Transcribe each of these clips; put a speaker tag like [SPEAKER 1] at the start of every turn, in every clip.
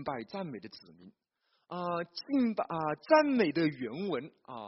[SPEAKER 1] 敬拜赞美的子民赞美的原文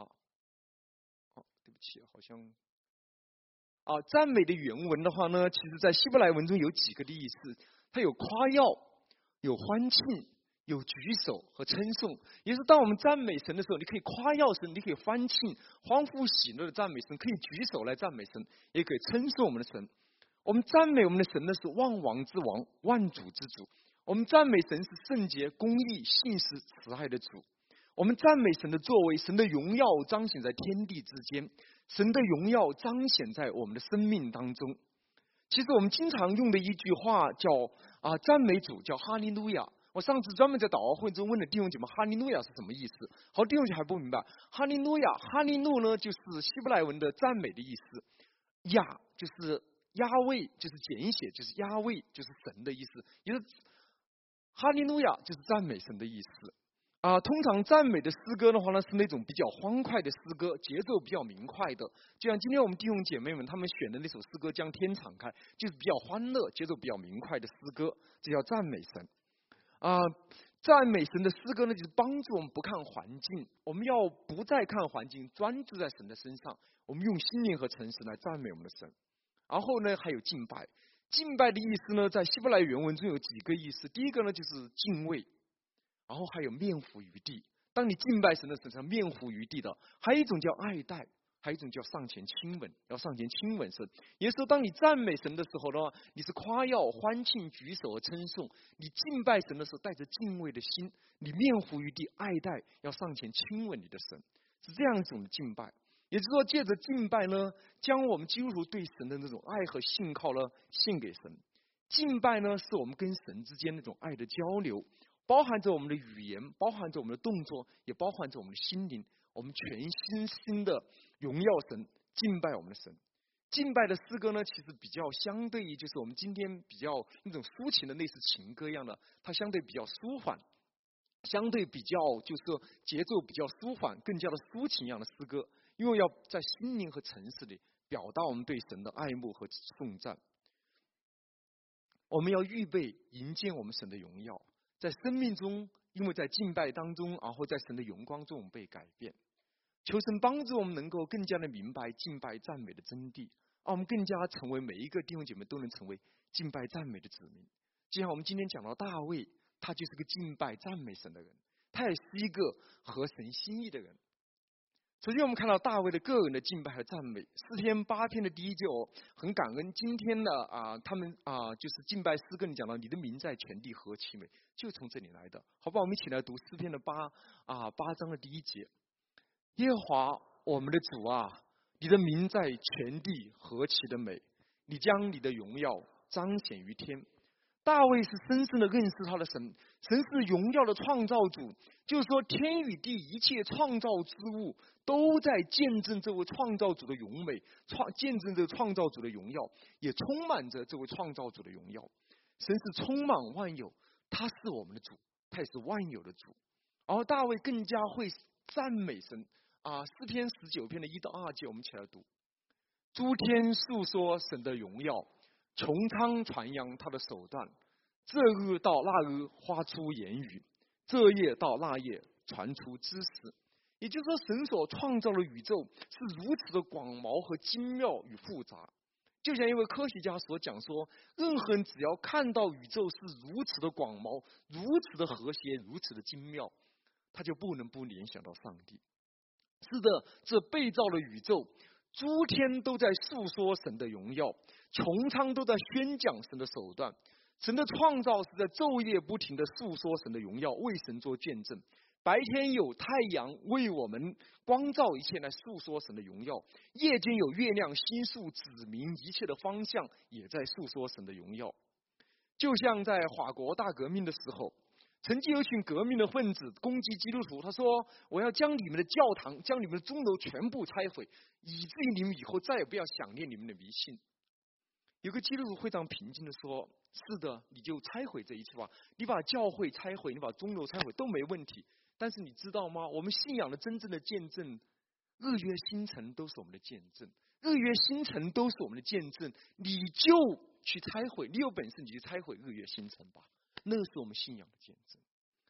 [SPEAKER 1] 对不起，好像赞美的原文的话呢，其实在希伯来文中有几个的意思，它有夸耀，有欢庆，有举手和称颂。也就是当我们赞美神的时候，你可以夸耀神，你可以欢庆、欢呼喜乐的赞美神，可以举手来赞美神，也可以称颂我们的神。我们赞美我们的神呢，是万王之王、万主之主。我们赞美神是圣洁、公义、信实、慈爱的主。我们赞美神的作为，神的荣耀彰显在天地之间，神的荣耀彰显在我们的生命当中。其实我们经常用的一句话叫赞美主，叫哈利路亚。我上次专门在祷告会中问了弟兄姐妹，哈利路亚是什么意思？好，弟兄姐妹还不明白。哈利路亚，哈利路呢就是希伯来文的赞美的意思，亚就是亚位，就是简写，就是亚位，就是神的意思，也就是哈利路亚就是赞美神的意思。通常赞美的诗歌的话呢，是那种比较欢快的诗歌，节奏比较明快的。就像今天我们弟兄姐妹们他们选的那首诗歌《将天敞开》，就是比较欢乐、节奏比较明快的诗歌，这叫赞美神。赞美神的诗歌呢，就是帮助我们不看环境，我们要不再看环境，专注在神的身上。我们用心灵和诚实来赞美我们的神。然后呢，还有敬拜。敬拜的意思呢，在希伯来原文中有几个意思。第一个呢，就是敬畏。然后还有面伏于地，当你敬拜神的时候，面伏于地的。还有一种叫爱戴，还有一种叫上前亲吻，要上前亲吻神。也就是说，当你赞美神的时候的话，你是夸耀、欢庆、举手和称颂；你敬拜神的时候，带着敬畏的心，你面伏于地，爱戴，要上前亲吻你的神，是这样一种的敬拜。也就是说，借着敬拜呢，将我们基督徒对神的那种爱和信靠呢，献给神。敬拜呢，是我们跟神之间那种爱的交流。包含着我们的语言，包含着我们的动作，也包含着我们的心灵。我们全心的荣耀神，敬拜我们的神。敬拜的诗歌呢，其实比较相对于就是我们今天比较那种抒情的类似情歌一样的，它相对比较舒缓，相对比较就是说节奏比较舒缓，更加的抒情一样的诗歌，因为要在心灵和诚实里表达我们对神的爱慕和颂赞。我们要预备迎接我们神的荣耀。在生命中，因为在敬拜当中，然后在神的荣光中被改变。求神帮助我们能够更加的明白敬拜赞美的真谛，让我们更加成为每一个弟兄姐妹都能成为敬拜赞美的子民。就像我们今天讲到大卫，他就是个敬拜赞美神的人，他也是一个合神心意的人。首先我们看到大卫的个人的敬拜和赞美。诗篇8篇的第1节，很感恩今天的他们就是敬拜诗歌里讲到你的名在全地何其美，就从这里来的。好吧，我们一起来读诗篇的8章的第1节。耶和华我们的主啊，你的名在全地何其的美，你将你的荣耀彰显于天。大卫是深深的认识他的神，神是荣耀的创造主，就是说天与地一切创造之物都在见证这位创造主的荣美，见证这位创造主的荣耀，也充满着这位创造主的荣耀。神是充满万有，他是我们的主，他也是万有的主。然后大卫更加会赞美神诗篇19篇的1到2节，我们一起来读。诸天述说神的荣耀，穹苍传扬他的手段，这日到那日发出言语，这夜到那夜传出知识。也就是说，神所创造的宇宙是如此的广袤和精妙与复杂。就像一位科学家所讲说，任何人只要看到宇宙是如此的广袤、如此的和谐、如此的精妙，他就不能不联想到上帝。是的，这被造的宇宙，诸天都在述说神的荣耀，穹苍都在宣讲神的手段。神的创造是在昼夜不停的述说神的荣耀，为神做见证。白天有太阳为我们光照一切，来述说神的荣耀；夜间有月亮星宿指明一切的方向，也在述说神的荣耀。就像在法国大革命的时候，曾经有群革命的分子攻击基督徒，他说：“我要将你们的教堂、将你们的钟楼全部拆毁，以至于你们以后再也不要想念你们的迷信。”有个基督徒非常平静的说：“是的，你就拆毁这一切吧，你把教会拆毁，你把钟楼拆毁都没问题。但是你知道吗？我们信仰的真正的见证，日月星辰都是我们的见证，日月星辰都是我们的见证。你就去拆毁，你有本事你就拆毁日月星辰吧，那是我们信仰的见证。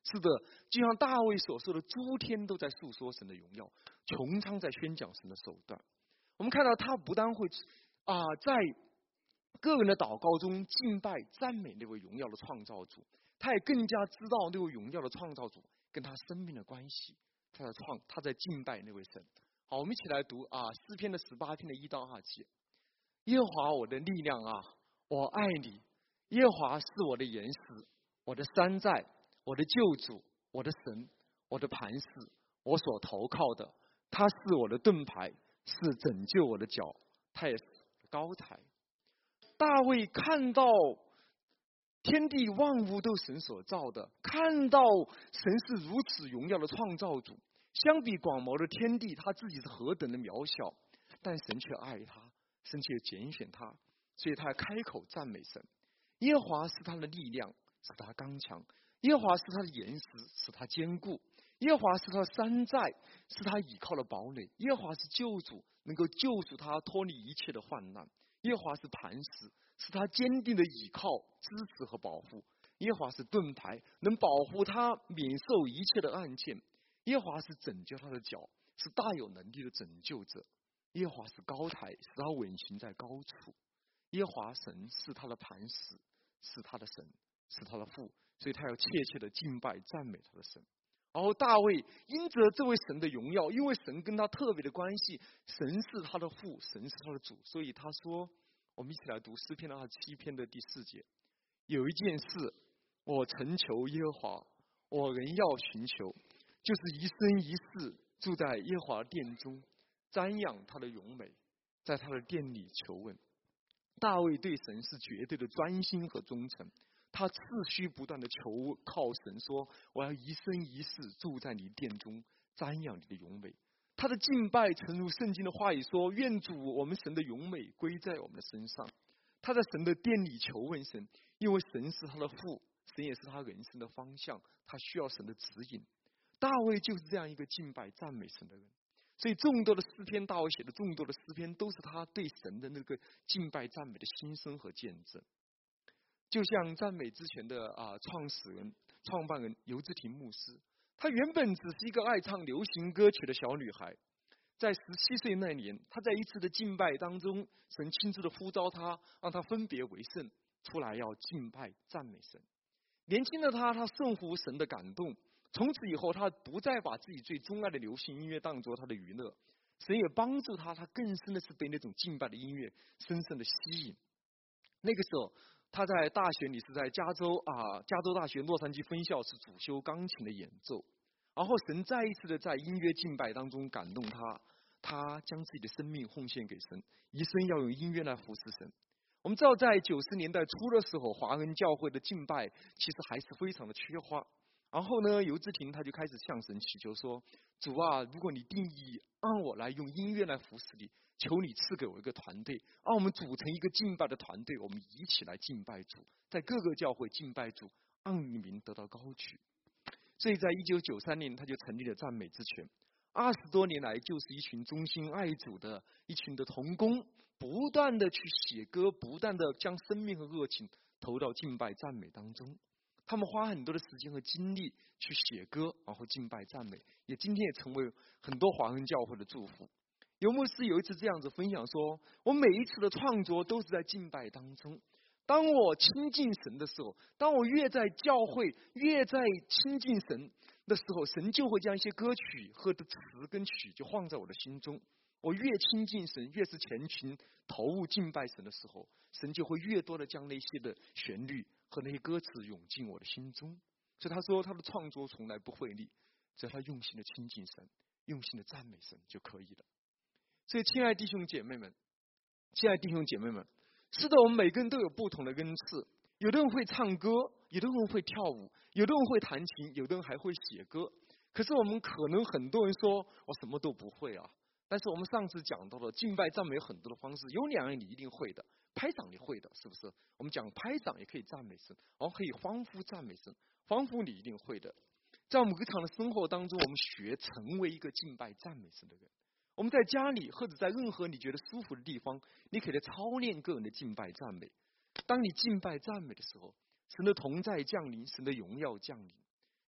[SPEAKER 1] 是的，就像大卫所说的，诸天都在诉说神的荣耀，穹苍在宣讲神的手段。我们看到他不但会在个人的祷告中敬拜赞美那位荣耀的创造主，他也更加知道那位荣耀的创造主跟他生命的关系，他在敬拜那位神。好，我们一起来读诗篇的18篇的1到2节。耶和华我的力量啊，我爱你。耶和华是我的岩石，我的山寨，我的救主，我的神，我的磐石，我所投靠的。他是我的盾牌，是拯救我的脚，他也是高台。大卫看到天地万物都神所造的，看到神是如此荣耀的创造主，相比广袤的天地，他自己是何等的渺小，但神却爱他，神却拣选他，所以他开口赞美神。耶和华是他的力量，使他刚强；耶和华是他的岩石，使他坚固；耶和华是他的山寨，是他倚靠的堡垒；耶和华是救主，能够救赎他脱离一切的患难；耶和华是磐石，是他坚定的倚靠、支持和保护；耶和华是盾牌，能保护他免受一切的暗箭；耶和华是拯救他的脚，是大有能力的拯救者；耶和华是高台，使他稳行在高处；耶和华神是他的磐石，是他的神，是他的父，所以他要切切的敬拜赞美他的神。然后大卫因着这位神的荣耀，因为神跟他特别的关系，神是他的父，神是他的主，所以他说，我们一起来读诗篇的27篇的第4节。有一件事我曾求耶和华，我仍要寻求，就是一生一世住在耶和华殿中，瞻仰他的荣美，在他的殿里求问。大卫对神是绝对的专心和忠诚，他持续不断的求靠神，说我要一生一世住在你殿中，瞻仰你的荣美。他的敬拜诚如圣经的话语说，愿主我们神的荣美归在我们的身上。他在神的殿里求问神，因为神是他的父，神也是他人生的方向，他需要神的指引。大卫就是这样一个敬拜赞美神的人，所以众多的诗篇，大卫写的众多的诗篇，都是他对神的那个敬拜赞美的心声和见证。就像赞美之前的创办人游志婷牧师，她原本只是一个爱唱流行歌曲的小女孩，在17岁那年，她在一次的敬拜当中，神亲自的呼召她，让她分别为圣，出来要敬拜赞美神。年轻的她顺服神的感动，从此以后，她不再把自己最钟爱的流行音乐当作她的娱乐，神也帮助她更深的是被那种敬拜的音乐深深的吸引。那个时候，他在大学里是在加州大学洛杉矶分校是主修钢琴的演奏。然后神再一次的在音乐敬拜当中感动他，他将自己的生命奉献给神，一生要用音乐来服侍神。我们知道在90年代初的时候，华人教会的敬拜其实还是非常的缺乏。然后呢，游志婷他就开始向神祈求说，主啊，如果你定义让我来用音乐来服侍你，求你赐给我一个团队，让我们组成一个敬拜的团队，我们一起来敬拜主，在各个教会敬拜主，让你名得到高举。所以在1993年，他就成立了赞美之泉。20多年来，就是一群忠心爱主的一群的同工，不断的去写歌，不断的将生命和热情投到敬拜赞美当中。他们花很多的时间和精力去写歌，然后敬拜赞美，今天也成为很多华人教会的祝福。游牧师有一次这样子分享说，我每一次的创作都是在敬拜当中。当我亲近神的时候，当我越在教会越在亲近神的时候，神就会将一些歌曲和的词跟曲就放在我的心中。我越亲近神，越是前群投入敬拜神的时候，神就会越多的将那些的旋律和那些歌词涌进我的心中。所以他说他的创作从来不费力，只要他用心的亲近神，用心的赞美神就可以了。所以亲爱的弟兄姐妹们，是的，我们每个人都有不同的恩赐，有的人会唱歌，有的人会跳舞，有的人会弹琴，有的人还会写歌。可是我们可能很多人说我什么都不会啊，但是我们上次讲到了敬拜赞美有很多的方式，有2样你一定会的，拍掌你会的，是不是？我们讲拍掌也可以赞美神，然后可以欢呼赞美神，欢呼你一定会的。在我们日常的生活当中，我们学成为一个敬拜赞美神的人。我们在家里或者在任何你觉得舒服的地方，你可以操练个人的敬拜赞美。当你敬拜赞美的时候，神的同在降临，神的荣耀降临。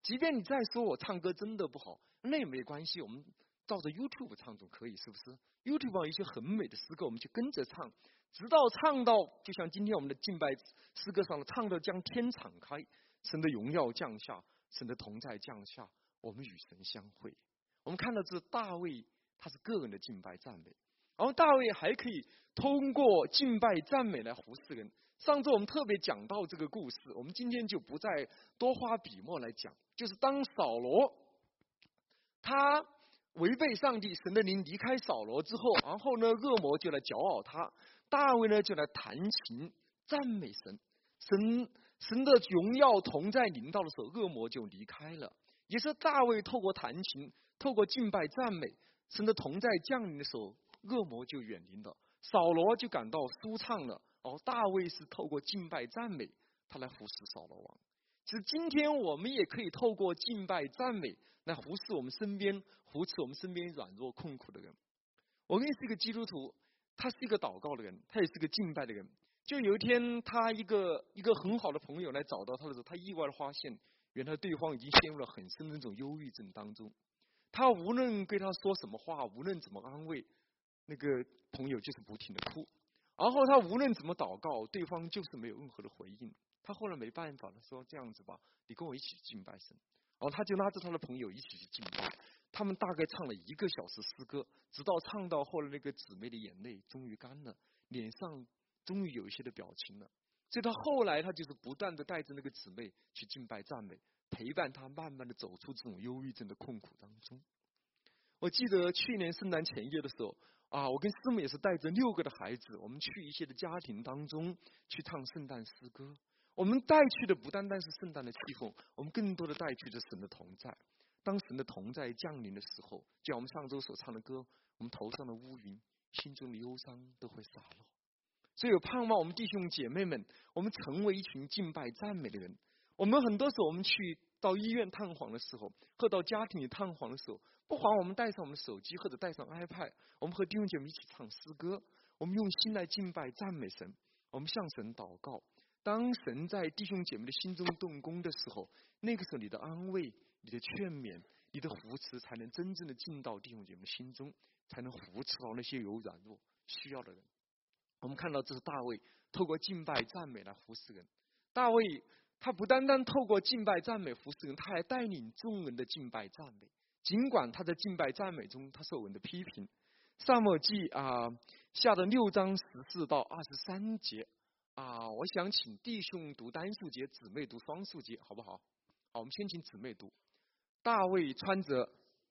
[SPEAKER 1] 即便你再说我唱歌真的不好，那也没关系，我们照着 YouTube 唱总可以，是不是 ？YouTube 上有一些很美的诗歌，我们就跟着唱，直到唱到，就像今天我们的敬拜诗歌上的，唱到将天敞开，神的荣耀降下，神的同在降下，我们与神相会。我们看到这大卫，他是个人的敬拜赞美，然后大卫还可以通过敬拜赞美来服侍人。上周我们特别讲到这个故事，我们今天就不再多花笔墨来讲。就是当扫罗他违背上帝神的灵离开扫罗之后，然后呢，恶魔就来搅扰他，大卫呢就来弹琴赞美神，神的荣耀同在临到的时候，恶魔就离开了。也是大卫透过弹琴，透过敬拜赞美，神的同在降临的时候，恶魔就远离了，扫罗就感到舒畅了。大卫是透过敬拜赞美，他来服侍扫罗王。其实今天我们也可以透过敬拜赞美来服侍我们身边软弱困苦的人。我认识一个基督徒，他是一个祷告的人，他也是个敬拜的人。就有一天，他一个很好的朋友来找到他的时候，他意外的发现，原来对方已经陷入了很深的那种忧郁症当中。他无论对他说什么话，无论怎么安慰，那个朋友就是不停的哭。然后他无论怎么祷告，对方就是没有任何的回应。他后来没办法了，说这样子吧，你跟我一起敬拜神。然后他就拉着他的朋友一起去敬拜。他们大概唱了1个小时诗歌，直到唱到后来，那个姊妹的眼泪终于干了，脸上终于有一些的表情了。所以他后来他就是不断的带着那个姊妹去敬拜赞美，陪伴他慢慢的走出这种忧郁症的困苦当中。我记得去年圣诞前夜的时候我跟师母也是带着6个的孩子，我们去一些的家庭当中去唱圣诞诗歌。我们带去的不单单是圣诞的气氛，我们更多的带去的神的同在。当神的同在降临的时候，就像我们上周所唱的歌，我们头上的乌云，心中的忧伤都会洒落。所以有盼望我们弟兄姐妹们，我们成为一群敬拜赞美的人。我们很多时候我们去到医院探访的时候，或到家庭里探访的时候，不妨我们带上我们的手机或者带上 iPad， 我们和弟兄姐妹一起唱诗歌，我们用心来敬拜赞美神，我们向神祷告。当神在弟兄姐妹的心中动工的时候，那个时候你的安慰、你的劝勉、你的扶持，才能真正的进到弟兄姐妹心中，才能扶持到那些有软弱需要的人。我们看到这是大卫透过敬拜赞美来服侍人。大卫他不单单透过敬拜赞美服侍人，他还带领众人的敬拜赞美。尽管他在敬拜赞美中他受人的批评。撒母耳记下的6章14到23节我想请弟兄读单数节，姊妹读双数节，好不好？好，我们先请姊妹读。大卫穿着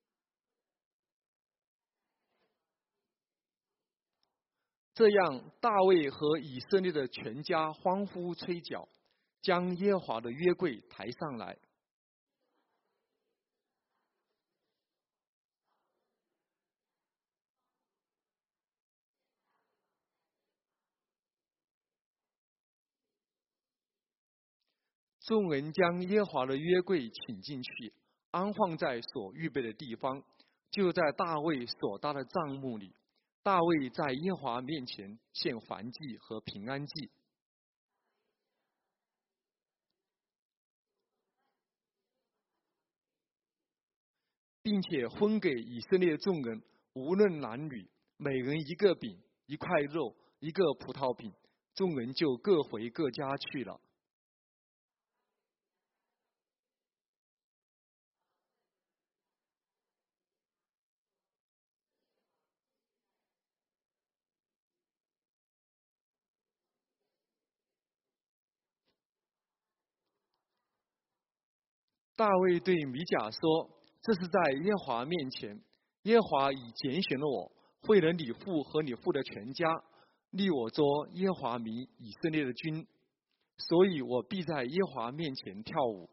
[SPEAKER 1] 这样，大卫和以色列的全家欢呼吹角，将耶和华的约柜抬上来。众人将耶和华的约柜请进去，安放在所预备的地方，就在大卫所搭的帐幕里。大卫在耶和华面前献燔祭和平安祭，并且分给以色列众人，无论男女，每人1个饼、1块肉、1个葡萄饼。众人就各回各家去了。大卫对米甲说：“这是在耶和华面前，耶和华已拣选了我，会了你父和你父的全家，立我做耶和华民以色列的君，所以我必在耶和华面前跳舞。”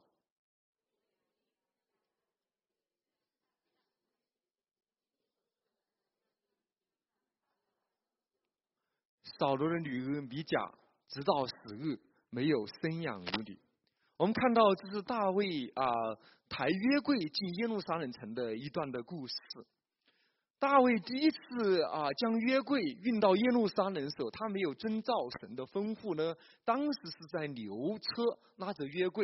[SPEAKER 1] 扫罗的女儿米甲直到死日没有生养儿女。我们看到这是大卫抬约柜进耶路撒冷城的一段的故事。大卫第一次将约柜运到耶路撒冷的时候，他没有遵照神的吩咐呢，当时是在牛车拉着约柜，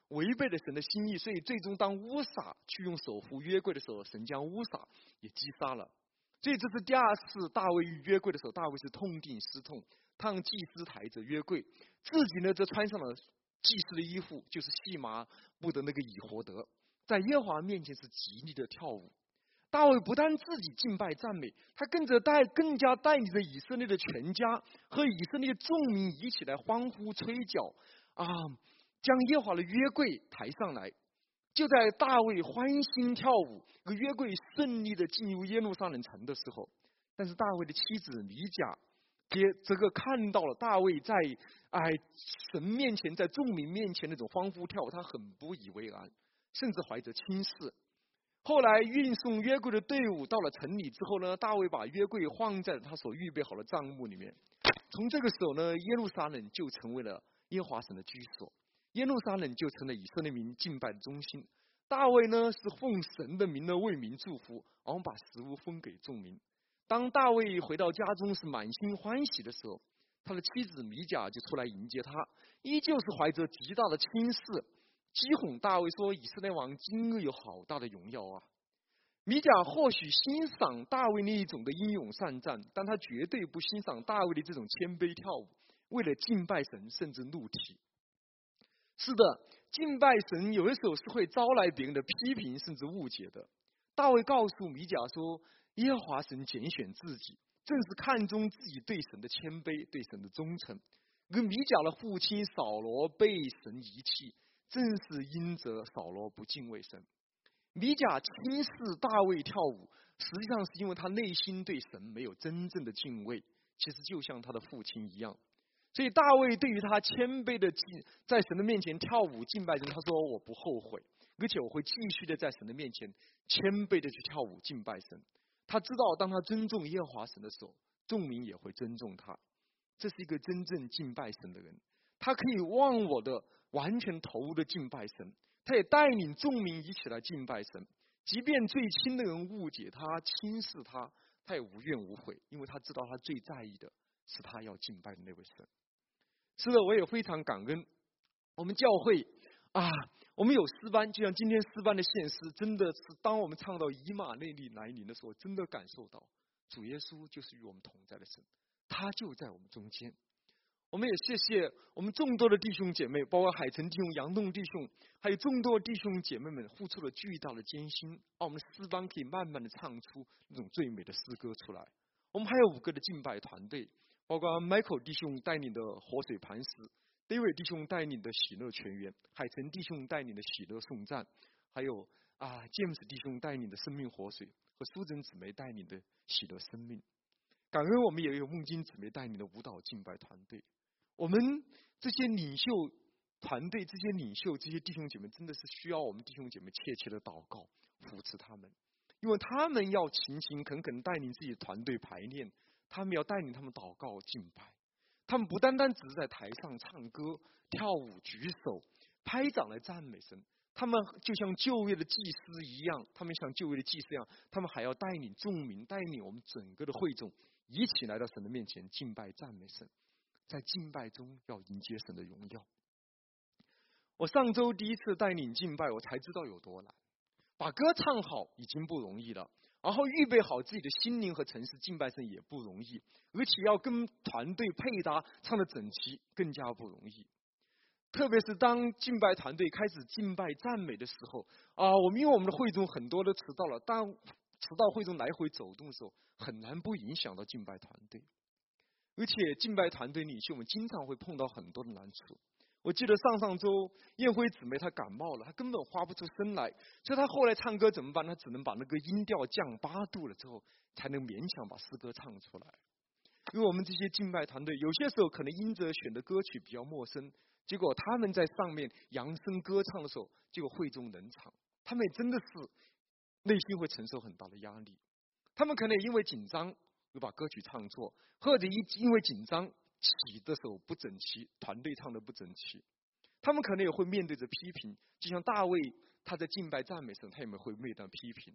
[SPEAKER 1] 违背了神的心意，所以最终当乌撒去用手扶约柜的时候，神将乌撒也击杀了。所以这是第二次大卫遇约柜的时候，大卫是痛定思痛，他让祭司抬着约柜，自己呢则穿上了祭司的衣服，就是细麻布的那个以弗得，在耶和华面前是极力的跳舞。大卫不但自己敬拜赞美，他更加带领着以色列的全家和以色列众民一起来欢呼吹角啊，将耶和华的约柜抬上来。就在大卫欢欣跳舞，约柜顺利的进入耶路撒冷城的时候，但是大卫的妻子米甲这个看到了大卫在神面前，在众民面前那种欢呼跳舞，他很不以为然，甚至怀着轻视。后来运送约柜的队伍到了城里之后呢，大卫把约柜放在他所预备好的帐幕里面。从这个时候呢，耶路撒冷就成为了耶和华神的居所，耶路撒冷就成了以色列民敬拜的中心。大卫呢是奉神的名呢为民祝福，然后把食物分给众民。当大卫回到家中是满心欢喜的时候，他的妻子米甲就出来迎接他，依旧是怀着极大的轻视，讥讽大卫说：“以色列王今日有好大的荣耀啊！”米甲或许欣赏大卫那一种的英勇善战，但他绝对不欣赏大卫的这种谦卑跳舞，为了敬拜神甚至怒体。是的，敬拜神有的时候是会招来别人的批评甚至误解的。大卫告诉米甲说：“耶和华神拣选自己，正是看重自己对神的谦卑，对神的忠诚。而米甲的父亲扫罗被神遗弃，正是因着扫罗不敬畏神。”米甲轻视大卫跳舞，实际上是因为他内心对神没有真正的敬畏，其实就像他的父亲一样。所以大卫对于他谦卑的在神的面前跳舞敬拜神，他说：“我不后悔，而且我会继续的在神的面前谦卑的去跳舞敬拜神。”他知道，当他尊重耶和华神的时候，众民也会尊重他。这是一个真正敬拜神的人，他可以忘我的完全投入的敬拜神。他也带领众民一起来敬拜神，即便最亲的人误解他、轻视他，他也无怨无悔，因为他知道他最在意的是他要敬拜的那位神。是的，我也非常感恩我们教会我们有诗班，就像今天诗班的献诗，真的是当我们唱到以马内利来临的时候，真的感受到主耶稣就是与我们同在的神，他就在我们中间。我们也谢谢我们众多的弟兄姐妹，包括海城弟兄、杨栋弟兄，还有众多弟兄姐妹们付出了巨大的艰辛，让我们诗班可以慢慢的唱出那种最美的诗歌出来。我们还有5个的敬拜团队，包括 Michael 弟兄带领的活水磐石， David 弟兄带领的喜乐全员，海城弟兄带领的喜乐颂赞，还有James 弟兄带领的生命活水，和苏珍姊妹带领的喜乐生命。感恩我们也有梦金姊妹带领的舞蹈敬拜团队。我们这些领袖团队、这些领袖、这些弟兄姐妹，真的是需要我们弟兄姐妹切切的祷告扶持他们，因为他们要勤勤恳恳带领自己的团队排练，他们要带领他们祷告敬拜。他们不单单只是在台上唱歌、跳舞、举手、拍掌来赞美神，他们就像旧约的祭司一样，他们还要带领众民，带领我们整个的会众一起来到神的面前敬拜赞美神，在敬拜中要迎接神的荣耀。我上周第一次带领敬拜，我才知道有多难。把歌唱好已经不容易了，然后预备好自己的心灵和诚实敬拜神也不容易，而且要跟团队配搭唱得整齐更加不容易。特别是当敬拜团队开始敬拜赞美的时候因为我们的会众很多都迟到了，当迟到会众来回走动的时候，很难不影响到敬拜团队。而且敬拜团队领袖们经常会碰到很多的难处。我记得上周燕辉姊妹她感冒了，她根本发不出声来，所以她后来唱歌怎么办？她只能把那个音调降8度了之后，才能勉强把诗歌唱出来。因为我们这些敬拜团队有些时候可能因着选的歌曲比较陌生，结果他们在上面扬声歌唱的时候，结果会众冷场，他们也真的是内心会承受很大的压力。他们可能也因为紧张又把歌曲唱错，或者因为紧张起的时候不整齐，团队唱的不整齐，他们可能也会面对着批评，就像大卫他在敬拜赞美时，他也会面对批评。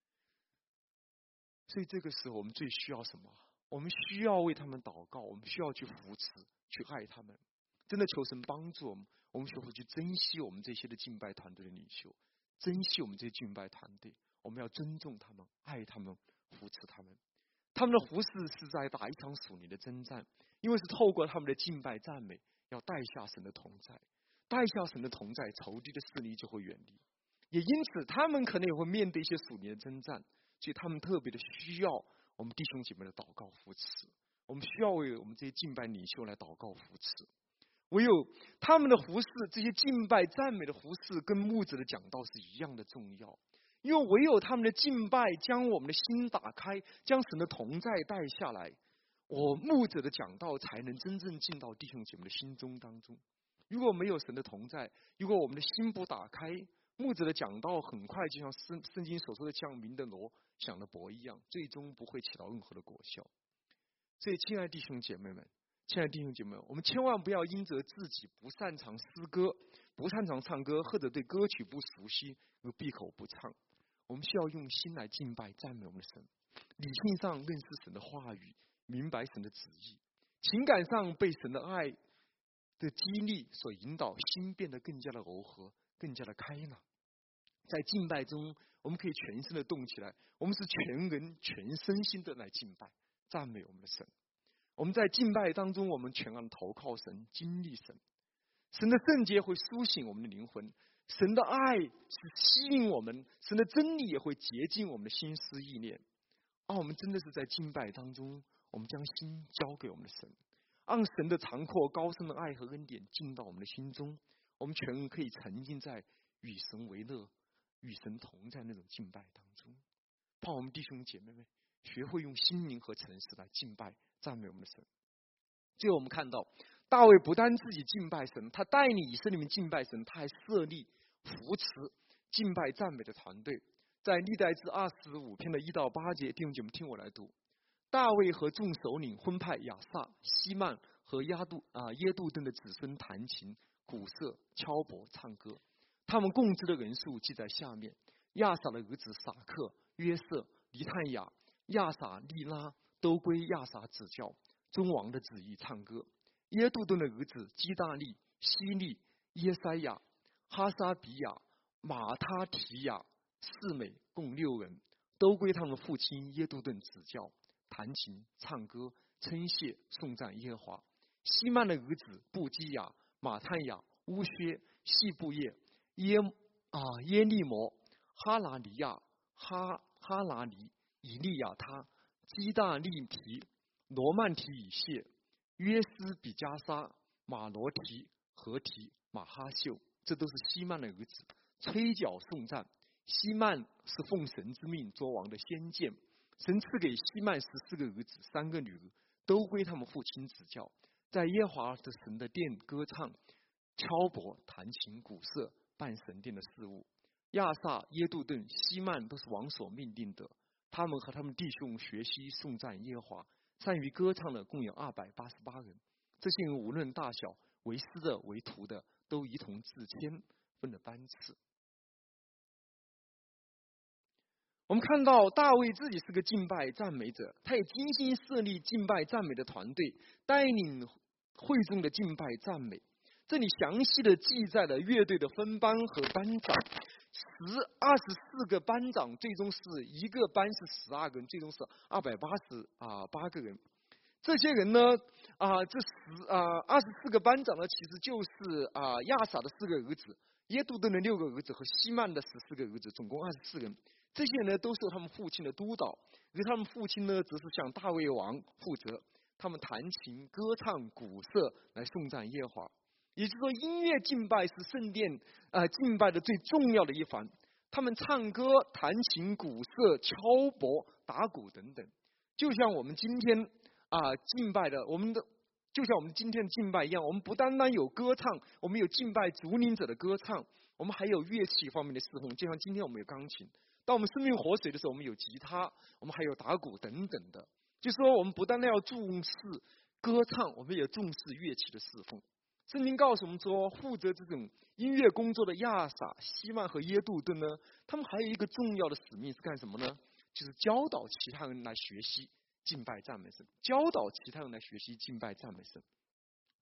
[SPEAKER 1] 所以这个时候我们最需要什么？我们需要为他们祷告，我们需要去扶持，去爱他们。真的求神帮助我们， 我们学会去珍惜我们这些的敬拜团队的领袖，珍惜我们这些敬拜团队，我们要尊重他们，爱他们，扶持他们。他们的服侍是在打一场属灵的征战，因为是透过他们的敬拜赞美，要带下神的同在，带下神的同在，仇敌的势力就会远离。也因此，他们可能也会面对一些属灵的征战，所以他们特别的需要我们弟兄姐妹的祷告扶持。我们需要为我们这些敬拜领袖来祷告扶持。唯有他们的服侍，这些敬拜赞美的服侍，跟牧者的讲道是一样的重要。因为唯有他们的敬拜将我们的心打开，将神的同在带下来，我牧者的讲道才能真正进到弟兄姐妹的心中当中。如果没有神的同在，如果我们的心不打开，牧者的讲道很快就像圣经所说的像鸣的锣响的钹一样，最终不会起到任何的果效。所以亲爱的弟兄姐妹们，我们千万不要因着自己不擅长诗歌，不擅长唱歌，或者对歌曲不熟悉而闭口不唱。我们需要用心来敬拜赞美我们的神，理性上认识神的话语，明白神的旨意，情感上被神的爱的激励所引导，心变得更加的柔和，更加的开朗。在敬拜中，我们可以全身的动起来，我们是全人全身心的来敬拜赞美我们的神。我们在敬拜当中，我们全然投靠神，经历神。神的圣洁会苏醒我们的灵魂，神的爱是吸引我们，神的真理也会洁净我们的心思意念。我们真的是在敬拜当中，我们将心交给我们的神，让神的长阔高深的爱和恩典进到我们的心中，我们全人可以沉浸在与神为乐、与神同在那种敬拜当中。盼我们弟兄姐妹们学会用心灵和诚实来敬拜赞美我们的神。最后我们看到大卫不单自己敬拜神，他带领以色列民敬拜神，他还设立扶持敬拜赞美的团队。在历代志25篇的1到8节，弟兄姐妹听我来读。大卫和众首领分派亚萨、希曼和耶杜顿的子孙弹琴、鼓瑟、敲钹、唱歌。他们共知的人数记在下面：亚萨的儿子撒克、约瑟、尼探雅、亚撒、利拉都归亚撒指教，中王的旨意唱歌。耶杜顿的儿子基大利、希利、耶塞亚、哈沙比亚、马他提亚、四美共6人，都归他们父亲耶杜顿指教，弹琴、唱歌、称谢、颂赞耶和华。希曼的儿子布基亚、马探雅、乌薛、细布叶、耶利摩、哈拿尼亚、哈拿尼、以利亚他、基大利提、罗曼提以谢、约斯比加沙、马罗提、何提、马哈秀，这都是希曼的儿子，吹角颂赞。希曼是奉神之命作王的先见，神赐给希曼14个儿子3个女儿，都归他们父亲指教，在耶和华的神的殿歌唱、敲钹、弹琴、鼓瑟，办神殿的事务。亚萨、耶杜顿、希曼都是王所命定的，他们和他们弟兄学习颂赞耶和华，善于歌唱的共有288人。这些人无论大小，为师的为徒的，都一同自谦，分了班次。我们看到大卫自己是个敬拜赞美者，他也精心设立敬拜赞美的团队，带领会众的敬拜赞美。这里详细的记载了乐队的分班和班长，24个班长，最终是一个班是12个人，最终是288个人。这些人呢，这24个班长呢，其实就是亚撒的4个儿子，耶杜顿的6个儿子和希曼的14个儿子，总共24人。这些人呢，都受他们父亲的督导，而他们父亲呢，则是向大卫王负责。他们弹琴、歌唱、鼓瑟来颂赞耶和华。也就是说，音乐敬拜是圣殿敬拜的最重要的一环。他们唱歌、弹琴、鼓瑟、敲钹、打鼓等等，就像我们今天敬拜的就像我们今天的敬拜一样，我们不单单有歌唱，我们有敬拜主领者的歌唱，我们还有乐器方面的侍奉，就像今天我们有钢琴。当我们生命活水的时候，我们有吉他，我们还有打鼓等等的。就是说，我们不单单要重视歌唱，我们也重视乐器的侍奉。圣经告诉我们说，负责这种音乐工作的亚撒、希曼和耶杜顿呢，他们还有一个重要的使命是干什么呢？就是教导其他人来学习敬拜赞美神，教导其他人来学习敬拜赞美神。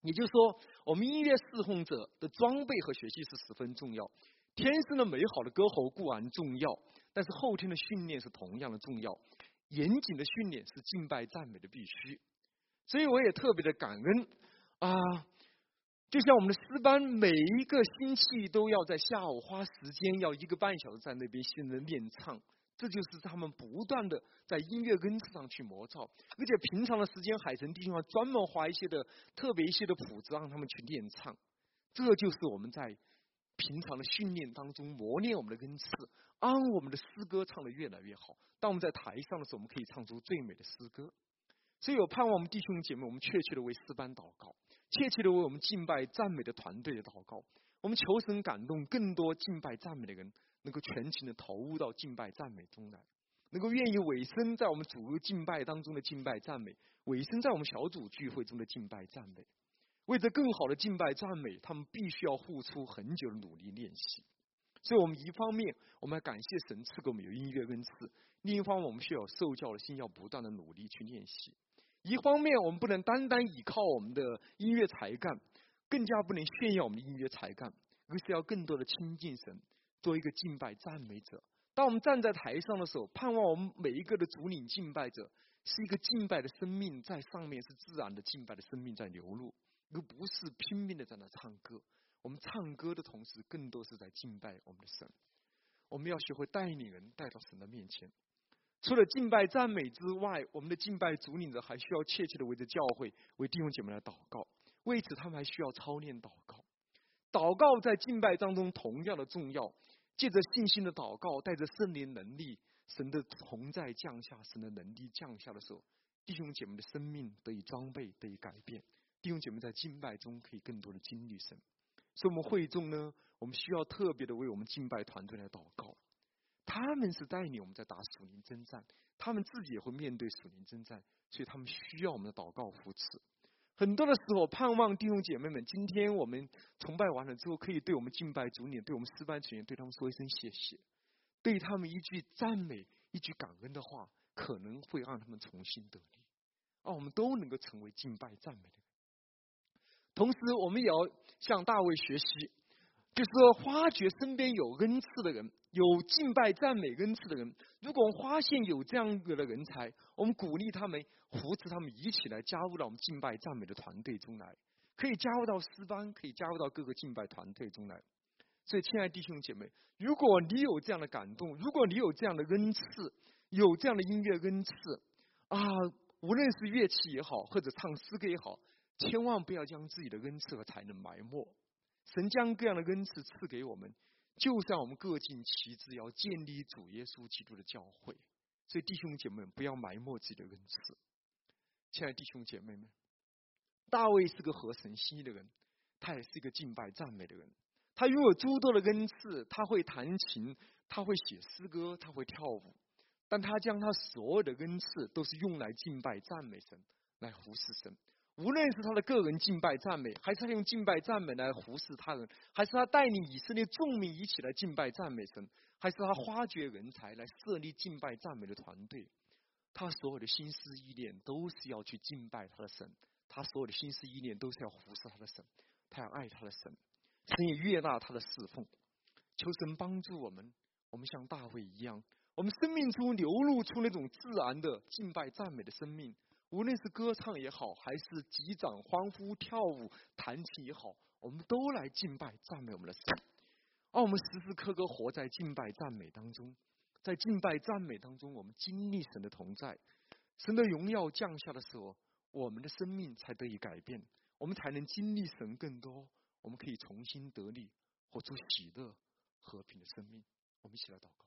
[SPEAKER 1] 也就是说，我们音乐侍奉者的装备和学习是十分重要。天生的美好的歌喉固然重要，但是后天的训练是同样的重要。严谨的训练是敬拜赞美的必须。所以我也特别的感恩啊，就像我们的诗班，每一个星期都要在下午花时间，要1个半小时在那边现在练唱。这就是他们不断的在音乐恩赐上去磨造，而且平常的时间，海神弟兄专门花一些的特别一些的谱子让他们去练唱。这就是我们在平常的训练当中磨练我们的恩赐，让我们的诗歌唱得越来越好。当我们在台上的时候，我们可以唱出最美的诗歌。所以我盼望我们弟兄姐妹，我们确切的为诗班祷告，切切的为我们敬拜赞美的团队的祷告。我们求神感动更多敬拜赞美的人，能够全情的投入到敬拜赞美中来，能够愿意委身在我们主日敬拜当中的敬拜赞美，委身在我们小组聚会中的敬拜赞美。为着更好的敬拜赞美，他们必须要付出很久的努力练习。所以我们一方面我们要感谢神赐给我们有音乐恩赐，另一方面我们需要有受教的心，要不断的努力去练习。一方面我们不能单单依靠我们的音乐才干，更加不能炫耀我们的音乐才干，而是要更多的亲近神，做一个敬拜赞美者。当我们站在台上的时候，盼望我们每一个的主领敬拜者是一个敬拜的生命在上面，是自然的敬拜的生命在流露，而不是拼命的在那唱歌。我们唱歌的同时，更多是在敬拜我们的神。我们要学会带领人带到神的面前。除了敬拜赞美之外，我们的敬拜主领者还需要切切的为着教会、为弟兄姐妹来祷告。为此，他们还需要操练祷告。祷告在敬拜当中同样的重要。借着信心的祷告，带着圣灵能力，神的同在降下，神的能力降下的时候，弟兄姐妹的生命得以装备，得以改变。弟兄姐妹在敬拜中可以更多的经历神。所以我们会众呢，我们需要特别的为我们敬拜团队来祷告。他们是带领我们在打属灵征战，他们自己也会面对属灵征战，所以他们需要我们的祷告扶持。很多的时候，盼望弟兄姐妹们，今天我们崇拜完了之后，可以对我们敬拜主领，对我们诗班成员，对他们说一声谢谢，对他们一句赞美，一句感恩的话，可能会让他们重新得力。我们都能够成为敬拜赞美的人。同时，我们也要向大卫学习，就是说发掘身边有恩赐的人，有敬拜赞美恩赐的人。如果我们发现有这样的人才，我们鼓励他们，扶持他们一起来加入到我们敬拜赞美的团队中来，可以加入到诗班，可以加入到各个敬拜团队中来。所以亲爱的弟兄姐妹，如果你有这样的感动，如果你有这样的恩赐，有这样的音乐恩赐无论是乐器也好，或者唱诗歌也好，千万不要将自己的恩赐和才能埋没。神将各样的恩赐赐给我们，就是让我们各尽其职，要建立主耶稣基督的教会。所以弟兄姐妹们，不要埋没自己的恩赐。亲爱的弟兄姐妹们，大卫是个合神心意的人，他也是一个敬拜赞美的人。他拥有诸多的恩赐，他会弹琴，他会写诗歌，他会跳舞，但他将他所有的恩赐都是用来敬拜赞美神，来服侍神。无论是他的个人敬拜赞美，还是他用敬拜赞美来服侍他人，还是他带领以色列众民一起来敬拜赞美神，还是他发掘人才来设立敬拜赞美的团队，他所有的心思意念都是要去敬拜他的神，他所有的心思意念都是要服侍他的神，他要爱他的神，神也悦纳他的侍奉。求神帮助我们，我们像大卫一样，我们生命中流露出那种自然的敬拜赞美的生命。无论是歌唱也好，还是击掌欢呼跳舞弹琴也好，我们都来敬拜赞美我们的神。我们时时刻刻活在敬拜赞美当中，在敬拜赞美当中，我们经历神的同在，神的荣耀降下的时候，我们的生命才得以改变，我们才能经历神更多，我们可以重新得力，活出喜乐和平的生命。我们一起来祷告。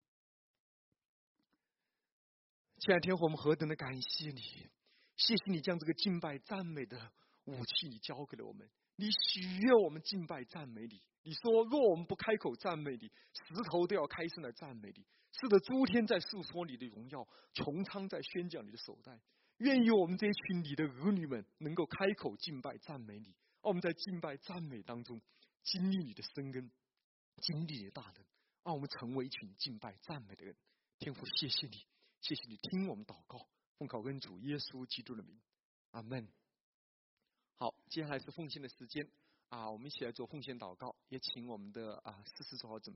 [SPEAKER 1] 亲爱的天父，我们何等的感谢你，谢谢你将这个敬拜赞美的武器你交给了我们，你许愿我们敬拜赞美你，你说若我们不开口赞美你，石头都要开声来赞美你。是的，诸天在诉说你的荣耀，穹苍在宣讲你的手段。愿意我们这一群你的儿女们能够开口敬拜赞美你，我们在敬拜赞美当中经历你的深恩，经历你的大能，让我们成为一群敬拜赞美的人。天父，谢谢你，谢谢你听我们祷告，奉靠恩主耶稣基督的名，阿们。 好，接下来是奉献的时间啊，我们一起来做奉献祷告，也请我们的司事做好准备。